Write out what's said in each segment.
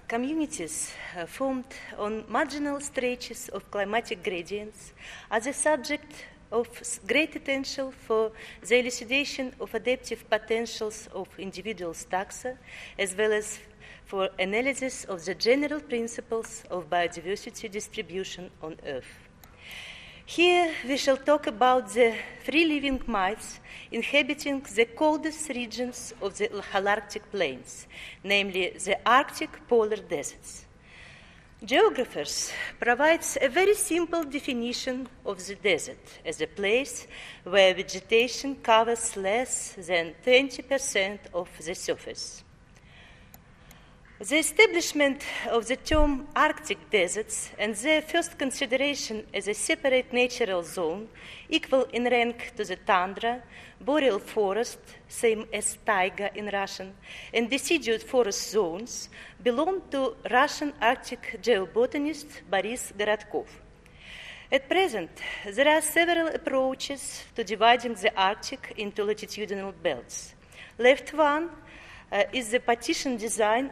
communities formed on marginal stretches of climatic gradients are the subject of great potential for the elucidation of adaptive potentials of individual taxa, as well as for analysis of the general principles of biodiversity distribution on Earth. Here we shall talk about the free-living mites inhabiting the coldest regions of the Holarctic plains, namely the Arctic polar deserts. Geographers provide a very simple definition of the desert as a place where vegetation covers less than 20% of the surface. The establishment of the term Arctic deserts and their first consideration as a separate natural zone, equal in rank to the tundra, boreal forest, same as taiga in Russian, and deciduous forest zones, belong to Russian Arctic geobotanist Boris Gorodkov. At present, there are several approaches to dividing the Arctic into latitudinal belts. Left one is the partition design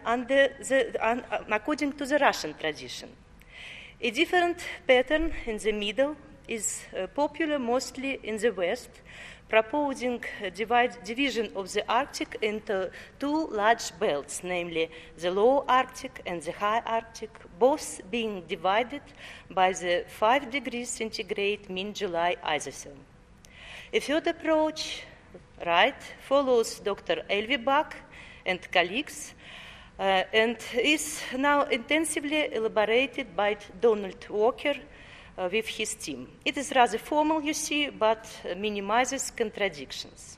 according to the Russian tradition. A different pattern in the middle is popular mostly in the West, proposing division of the Arctic into two large belts, namely the Low Arctic and the High Arctic, both being divided by the 5 degrees centigrade mean-July isotherm. A third approach, right, follows Dr. Elvebach and colleagues, and is now intensively elaborated by Donald Walker with his team. It is rather formal, you see, but minimizes contradictions.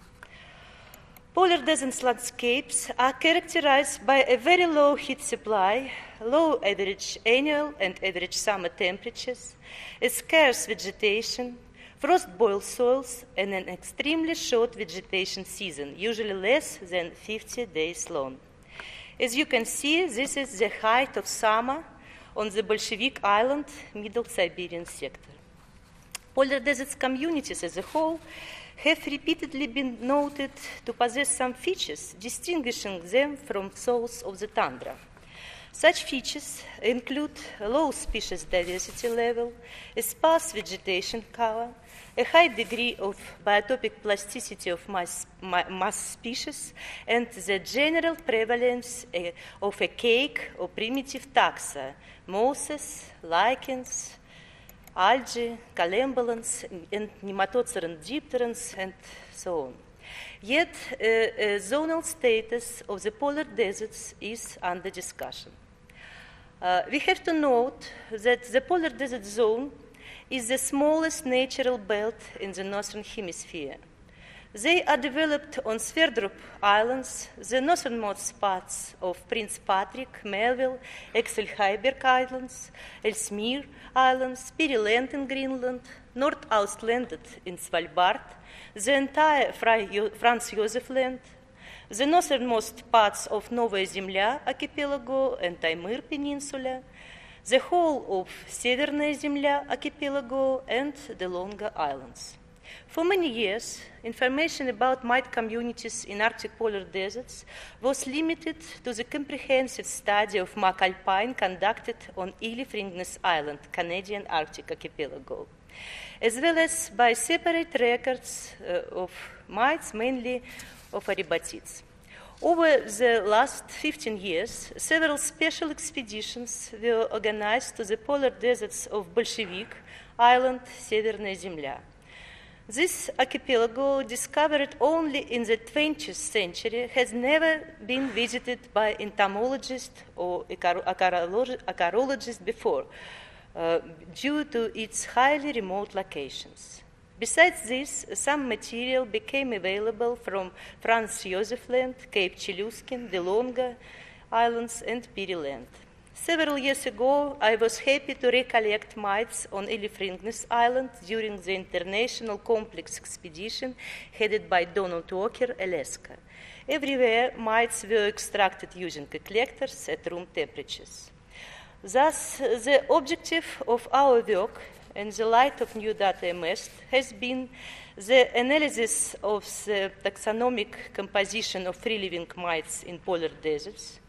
Polar desert landscapes are characterized by a very low heat supply, low average annual and average summer temperatures, a scarce vegetation, frost-boil soils, and an extremely short vegetation season, usually less than 50 days long. As you can see, this is the height of summer on the Bolshevik Island, Middle Siberian sector. Polar deserts communities as a whole have repeatedly been noted to possess some features distinguishing them from those of the tundra. Such features include a low species diversity level, a sparse vegetation cover, a high degree of biotopic plasticity of mass species, and the general prevalence of archaic or primitive taxa, mosses, lichens, algae, collembolans, and nematodes, dipterans, and so on. Yet, zonal status of the polar deserts is under discussion. We have to note that the polar desert zone is the smallest natural belt in the northern hemisphere. They are developed on Sverdrup Islands, the northernmost parts of Prince Patrick, Melville, Axel Heiberg Islands, Ellesmere Islands, Peary Land in Greenland, North Auslandet in Svalbard, the entire Franz Josef Land, the northernmost parts of Novaya Zemlya archipelago and Taimyr Peninsula, the whole of Severnaya Zemlya archipelago, and the Longa Islands. For many years, information about mite communities in Arctic polar deserts was limited to the comprehensive study of Mac Alpine conducted on Elif Ringnes Island, Canadian Arctic archipelago, as well as by separate records of mites, mainly of aribatids. Over the last 15 years, several special expeditions were organized to the polar deserts of Bolshevik Island, Severnaya Zemlya. This archipelago, discovered only in the 20th century, has never been visited by entomologists or acarologists before, due to its highly remote locations. Besides this, some material became available from Franz Josef Land, Cape Chelyuskin, the Longa Islands, and Peary Land. Several years ago, I was happy to recollect mites on Elif Ringnes Island during the International Complex Expedition headed by Donald Walker, Alaska. Everywhere, mites were extracted using collectors at room temperatures. Thus, the objective of our work in the light of new data amassed has been the analysis of the taxonomic composition of free-living mites in polar deserts,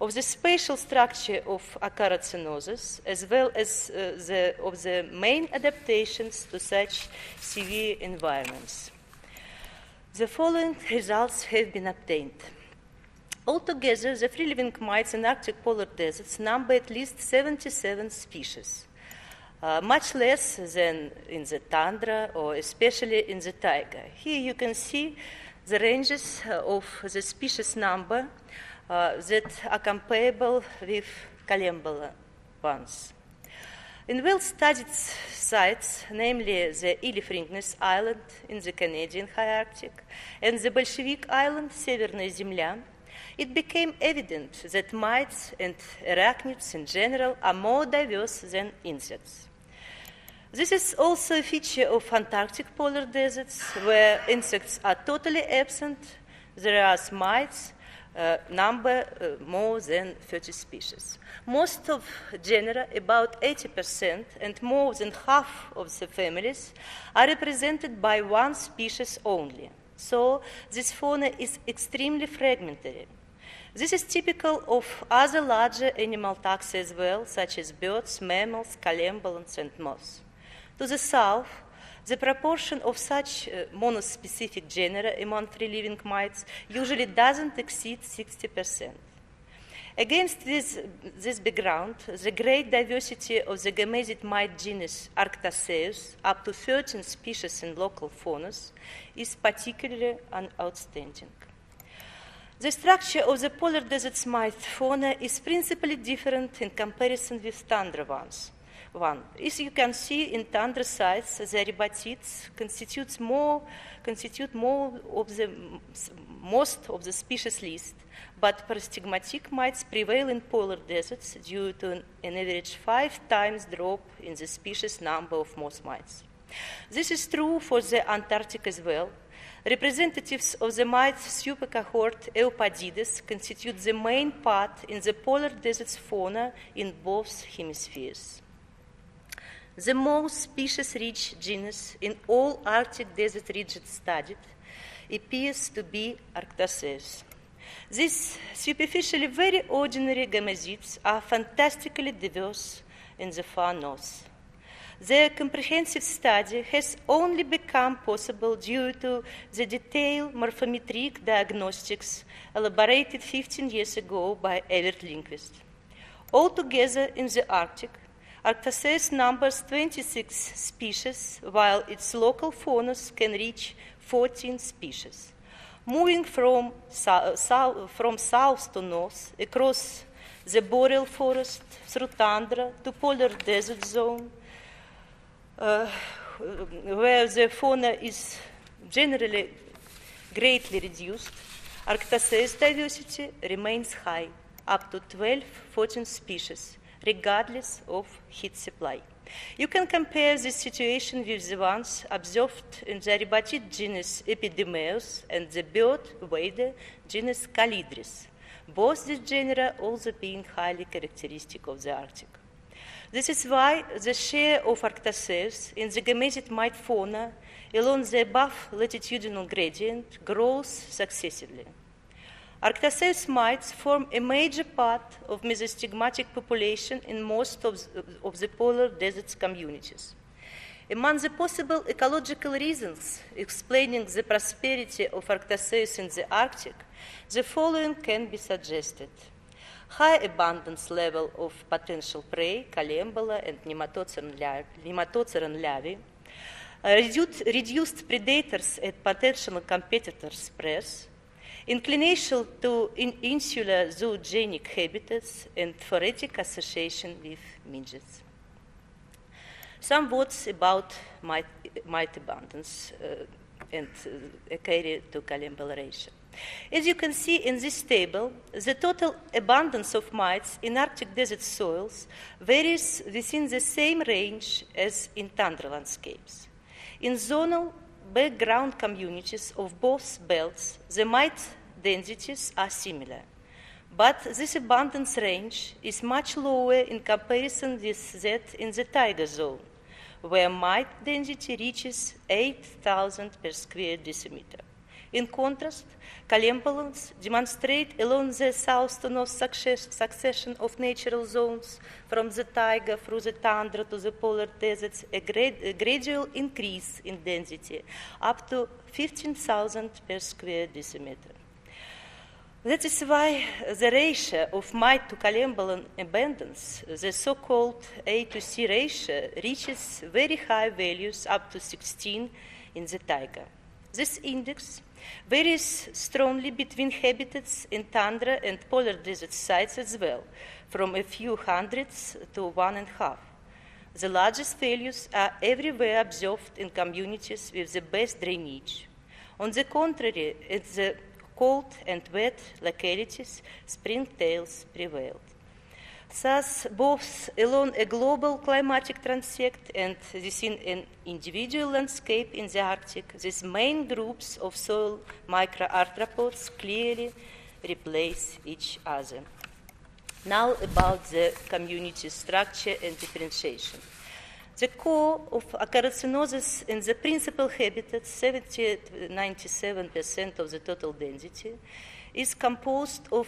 of the spatial structure of acarocenosis, as well as of the main adaptations to such severe environments. The following results have been obtained. Altogether, the free-living mites in Arctic polar deserts number at least 77 species, much less than in the tundra or especially in the taiga. Here you can see the ranges of the species number that are comparable with Kalembola ones. In well-studied sites, namely the Ilif Ringnes Island in the Canadian High Arctic and the Bolshevik Island, Severная Земля, it became evident that mites and arachnids in general are more diverse than insects. This is also a feature of Antarctic polar deserts, where insects are totally absent, whereas mites number more than 30 species. Most of genera, about 80%, and more than half of the families are represented by one species only. So this fauna is extremely fragmentary. This is typical of other larger animal taxa as well, such as birds, mammals, calembolans, and moths. To the south, the proportion of such monospecific genera among free-living mites usually doesn't exceed 60%. Against this background, the great diversity of the gamesid mite genus Arctaceus, up to 13 species in local faunas, is particularly outstanding. The structure of the polar desert's mite fauna is principally different in comparison with tundra ones. As you can see, in tundra sites, the aribatids constitute most of the species list, but parastigmatic mites prevail in polar deserts due to an average 5 times drop in the species number of moss mites. This is true for the Antarctic as well. Representatives of the mite supercohort Eupadides constitute the main part in the polar desert's fauna in both hemispheres. The most species-rich genus in all Arctic desert regions studied appears to be Arctaceus. These superficially very ordinary gamesids are fantastically diverse in the far north. Their comprehensive study has only become possible due to the detailed morphometric diagnostics elaborated 15 years ago by Evert Lindqvist. Altogether in the Arctic, Arctaceus numbers 26 species, while its local faunas can reach 14 species. Moving from south to north, across the boreal forest, through tundra to polar desert zone, where the fauna is generally greatly reduced, Arctaceus diversity remains high, up to 12-14 species, regardless of heat supply. You can compare this situation with the ones observed in the aribatid genus Epidemeus and the bird wader genus Calidris, both these genera also being highly characteristic of the Arctic. This is why the share of Arctaceus in the gamesid mite fauna along the above latitudinal gradient grows successively. Arctaceus mites form a major part of mesostigmatic population in most of the polar deserts communities. Among the possible ecological reasons explaining the prosperity of Arctaceus in the Arctic, the following can be suggested. High abundance level of potential prey, Calembola and Nematoceran lavi, reduced predators and potential competitors' press, inclination to insular zoogenic habitats, and phoretic association with midgets. Some words about mite abundance and a carry to Calembola ratio. As you can see in this table, the total abundance of mites in Arctic desert soils varies within the same range as in tundra landscapes. In zonal background communities of both belts, the mite densities are similar, but this abundance range is much lower in comparison with that in the taiga zone, where mite density reaches 8,000 per square decimeter. In contrast, Kalembalans demonstrate along the south to north succession of natural zones from the taiga through the tundra to the polar deserts, a gradual increase in density up to 15,000 per square decimeter. That is why the ratio of mite to Kalembalan abundance, the so-called A to C ratio, reaches very high values up to 16 in the taiga. This index varies strongly between habitats in tundra and polar desert sites as well, from a few hundreds to 1.5. The largest values are everywhere observed in communities with the best drainage. On the contrary, in the cold and wet localities, springtails prevailed. Thus, both along a global climatic transect and within an individual landscape in the Arctic, these main groups of soil microarthropods clearly replace each other. Now about the community structure and differentiation. The core of Acaricinosis in the principal habitat, 97% of the total density, is composed of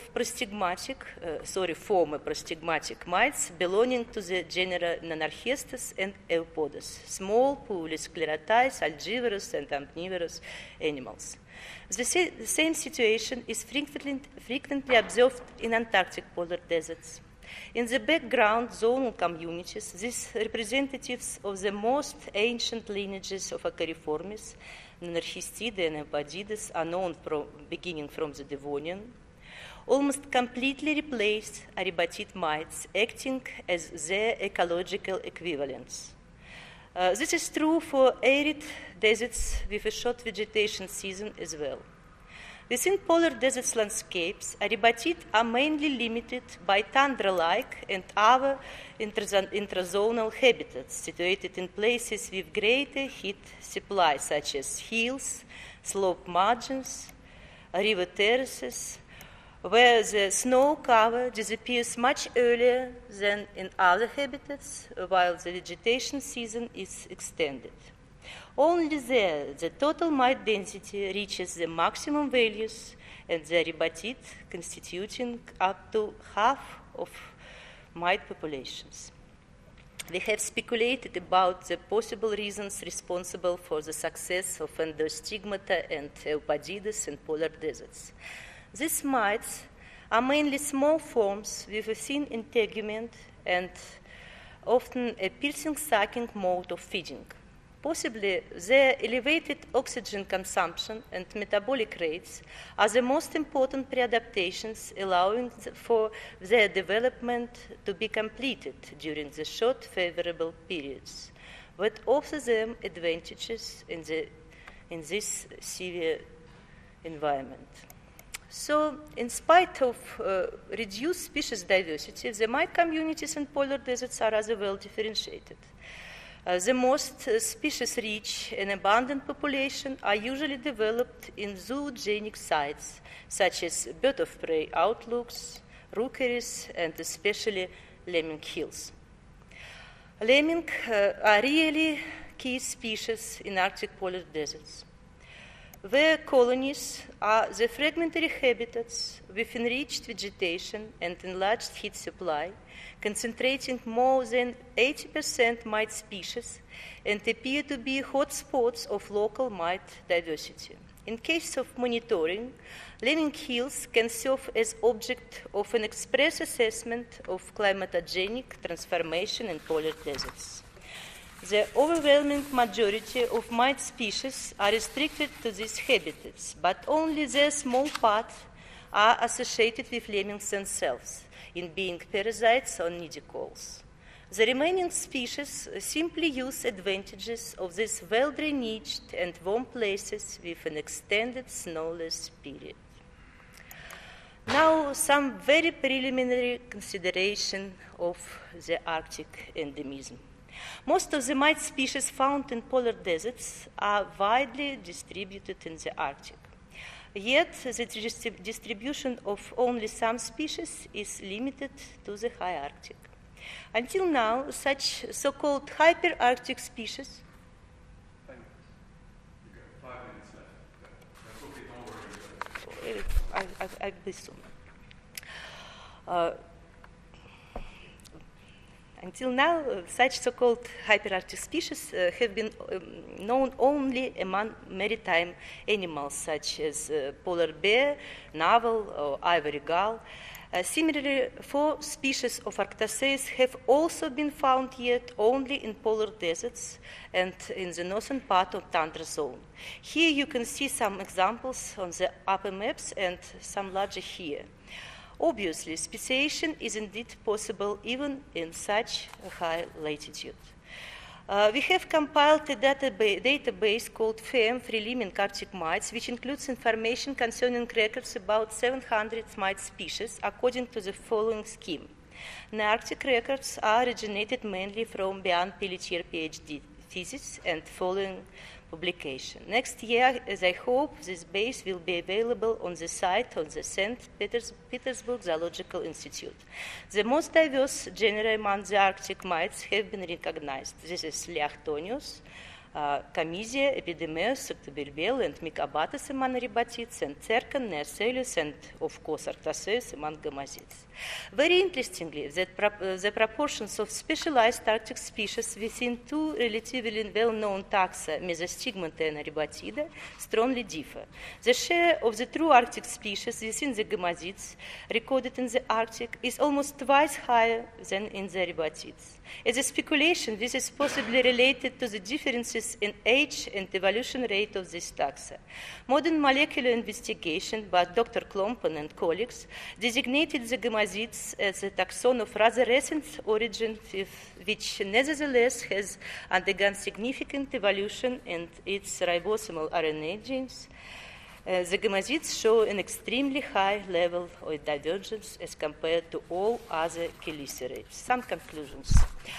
former prostigmatic mites belonging to the genera Nanarchestes and Eupodes, small, poorly sclerotized, algivorous and omnivorous animals. The same situation is frequently observed in Antarctic polar deserts. In the background zonal communities, these representatives of the most ancient lineages of Acariformes, Nanarchistidae and Eupodidae, are known beginning from the Devonian, almost completely replace Arrebatid mites, acting as their ecological equivalents. This is true for arid deserts with a short vegetation season as well. Within polar deserts landscapes, Arrebatid are mainly limited by tundra-like and other intrazonal habitats situated in places with greater heat supply, such as hills, slope margins, river terraces, where the snow cover disappears much earlier than in other habitats, while the vegetation season is extended. Only there, the total mite density reaches the maximum values, and the Arrebatid constituting up to half of mite populations. We have speculated about the possible reasons responsible for the success of Endostigmata and Eupodidae in polar deserts. These mites are mainly small forms with a thin integument and often a piercing-sucking mode of feeding. Possibly, their elevated oxygen consumption and metabolic rates are the most important preadaptations allowing for their development to be completed during the short favorable periods, but offer them advantages in this severe environment. So, in spite of reduced species diversity, the mite communities in polar deserts are rather well differentiated. The most species-rich and abundant population are usually developed in zoogenic sites, such as bird of prey outlooks, rookeries, and especially lemming hills. Lemming are really key species in Arctic polar deserts. Their colonies are the fragmentary habitats with enriched vegetation and enlarged heat supply, concentrating more than 80% mite species and appear to be hotspots of local mite diversity. In case of monitoring, lemming hills can serve as object of an express assessment of climatogenic transformation in polar deserts. The overwhelming majority of mite species are restricted to these habitats, but only their small part are associated with lemmings themselves, in being parasites on nidicolls. The remaining species simply use advantages of these well-drainaged and warm places with an extended snowless period. Now, some very preliminary consideration of the Arctic endemism. Most of the mite species found in polar deserts are widely distributed in the Arctic. Yet, the distribution of only some species is limited to the high Arctic. Until now, such so-called hyperarctic species. 5 minutes left. I'll be soon. Until now, such so-called hyperarctic species have been known only among maritime animals, such as polar bear, narwhal, or ivory gull. Similarly, 4 species of Arctoceus have also been found yet only in polar deserts and in the northern part of tundra zone. Here you can see some examples on the upper maps and some larger here. Obviously, speciation is indeed possible even in such a high latitude. We have compiled a database called FEM, Free-Living Arctic Mites, which includes information concerning records about 700 mite species according to the following scheme. The Arctic records are originated mainly from Bian Pelletier PhD thesis and following publication. Next year, as I hope, this base will be available on the site of the St. Petersburg Zoological Institute. The most diverse genera among the Arctic mites have been recognized. This is Leachtonius, Camisia, Epidemeus, Octoberbel, and Mycobatus among ribatids, and Cercan, Nearcelius, and of course Arctoceus among gomatids. Very interestingly, the proportions of specialized Arctic species within 2 relatively well-known taxa, Mesostigmata and Ribatida, strongly differ. The share of the true Arctic species within the gomatids recorded in the Arctic is almost twice higher than in the ribatids. As a speculation, this is possibly related to the differences in age and evolution rate of this taxa. Modern molecular investigation by Dr. Klompen and colleagues designated the gomatids as a taxon of rather recent origin, which nevertheless has undergone significant evolution in its ribosomal RNA genes. The gomatids show an extremely high level of divergence as compared to all other chelicerates. Some conclusions.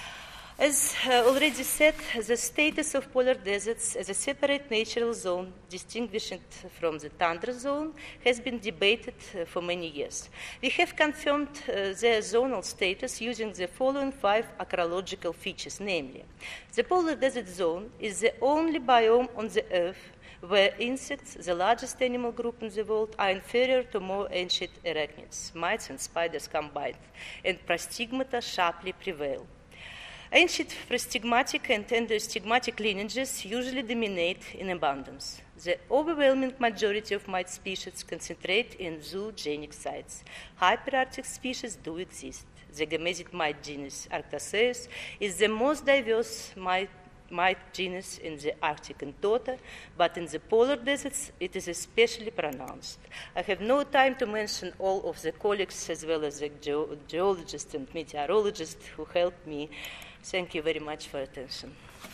As already said, the status of polar deserts as a separate natural zone, distinguishing from the tundra zone, has been debated for many years. We have confirmed their zonal status using the following 5 archaeological features, namely, the polar desert zone is the only biome on the Earth where insects, the largest animal group in the world, are inferior to more ancient arachnids, mites and spiders combined, and prostigmata sharply prevail. Ancient prostigmatic and endostigmatic lineages usually dominate in abundance. The overwhelming majority of mite species concentrate in zoogenic sites. Hyperarctic species do exist. The Gomesid mite genus Arctoceus is the most diverse mite genus in the Arctic and total, but in the polar deserts it is especially pronounced. I have no time to mention all of the colleagues as well as the geologists and meteorologists who helped me. Thank you very much for attention.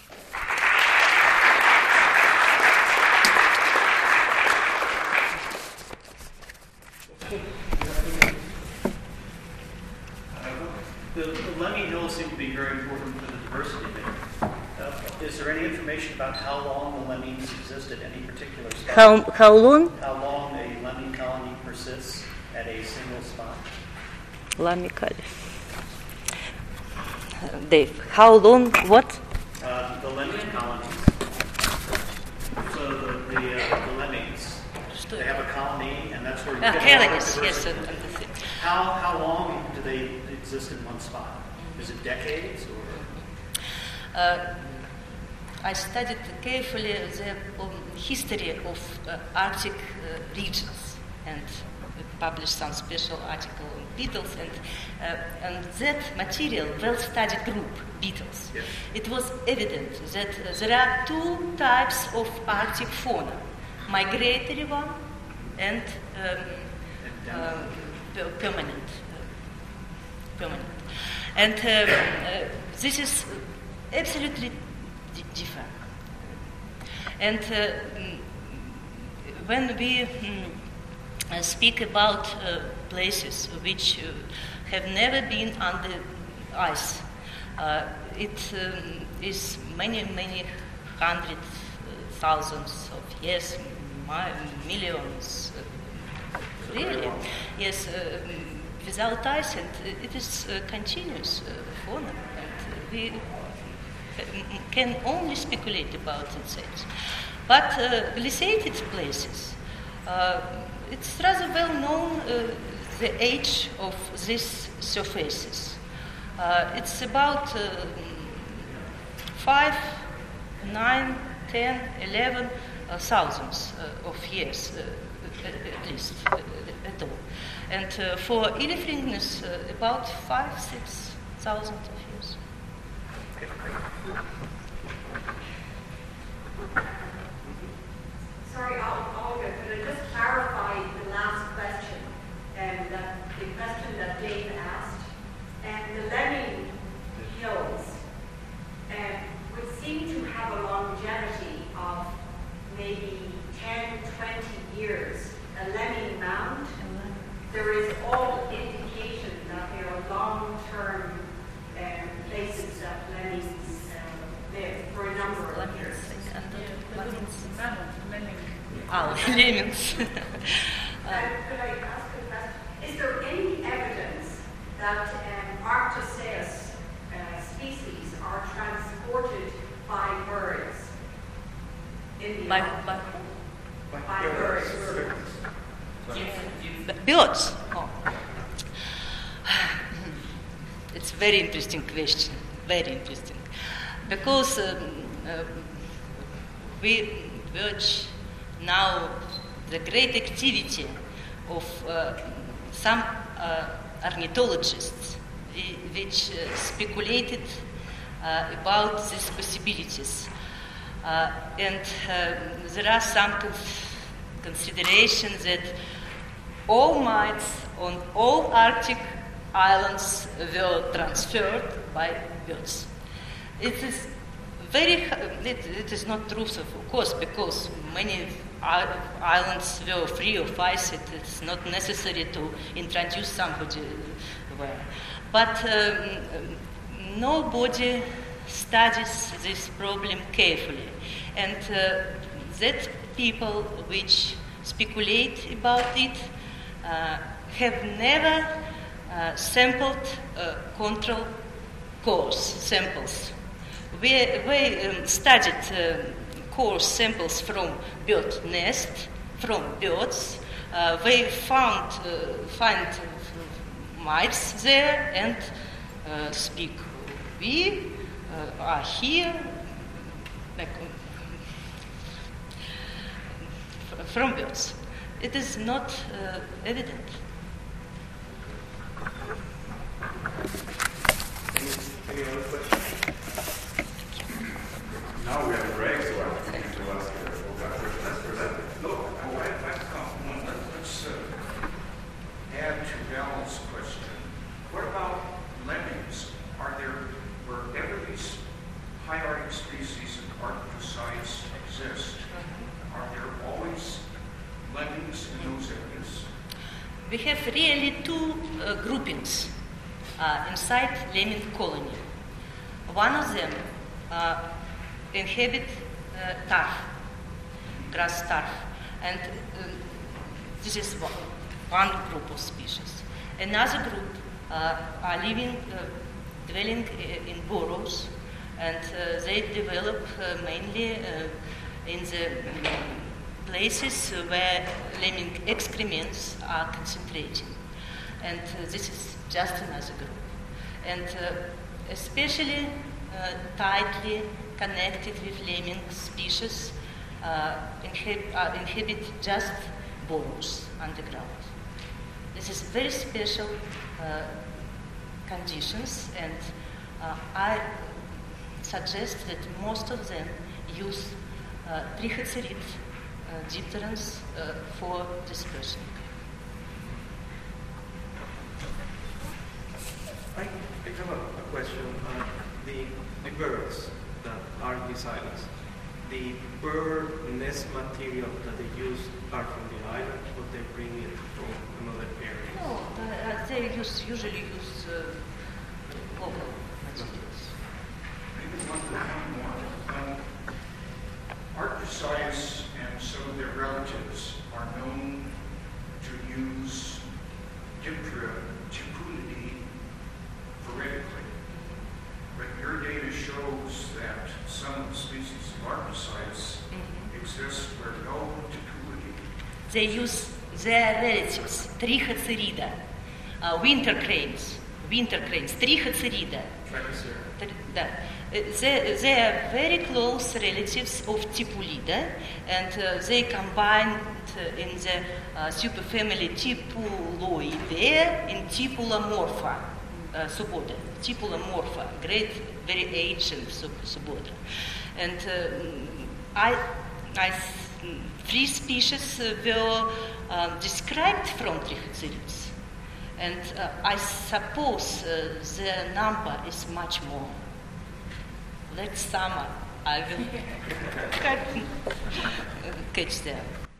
The Lemmy Hills seem to be very important for the diversity there. Is there any information about how long the lemmings exist at any particular spot? How long? How long a lemming colony persists at a single spot? Dave, how long, what? The lemming colonies. So the lemmings, they have a colony, and that's where you get colonies, yes. How long do they exist in one spot? Is it decades or? I studied carefully the history of Arctic regions and published some special article on beetles and that material, well-studied group, beetles. Yes. It was evident that there are 2 types of Arctic fauna, migratory one and permanent. And this is absolutely different. And when we speak about places which have never been under ice, it is many hundred thousands of years, millions, really. Yes, without ice, and it is continuous fauna, and we can only speculate about its age. But glaciated places, it's rather well known the age of these surfaces. It's about 5, 9, 10, 11 thousands of years at least at all. And for Ilefringnes, about 5-6 thousand of years. Sorry, Olga, could I just clarify the last question, the question that Dave asked? The Lemming Hills would seem to have a longevity of maybe 10, 20 years. A Lemming mound, there is all indication that they are long-term places that lemmings live for a number of years. Lemmings. Could I ask a question? Is there any evidence that Arctoceus species are transported by birds in the By birds? Birds. Oh. It's a very interesting question. Very interesting, because we watch now the great activity of some ornithologists, which speculated about these possibilities, and there are some considerations that all mites on all Arctic islands were transferred by birds. It is it is not true, of course, because many islands were free of ice. It's not necessary to introduce somebody there. But nobody studies this problem carefully. And that people which speculate about it have never sampled control coarse samples. We studied coarse samples from bird nest, from birds. We find mites there and speak. We are here from birds. It is not evident. Any other questions? Now we have a break, so I'm going to ask let's present it. No, I'd like to compliment. Let's add to Val's question. What about lemmings? Wherever these high Arctic species of Arctoceus exist, are there always lemmings in those areas? We have really two groupings inside lemming colony. One of them inhabit turf, grass turf, and this is one group of species. Another group are dwelling in burrows, and they develop mainly in the places where lemming excrements are concentrating. And this is just another group. And especially tightly connected with lemming species inhabit just burrows underground. This is very special conditions, and I suggest that most of them use trichocerid dipterans for dispersion. I have a question. The birds that are in these islands, the bird nest material that they use are from the island, or they bring it from another area? No, they usually use local materials. Maybe one more. Arctoceus and some of their relatives are known to use Diptera tipulidae veridically. But your data shows that some of the species of Arctoceus exist where no tipulidae. They use their relatives, Trichocerida, winter cranes, Trichocerida. They are very close relatives of Tipulida, and they combined in the superfamily Tipuloidea in Tipulamorpha suboda. Tipulamorpha, great, very ancient suboda. And three species were described from Trichocerids. And I suppose the number is much more. Next summer I will catch them.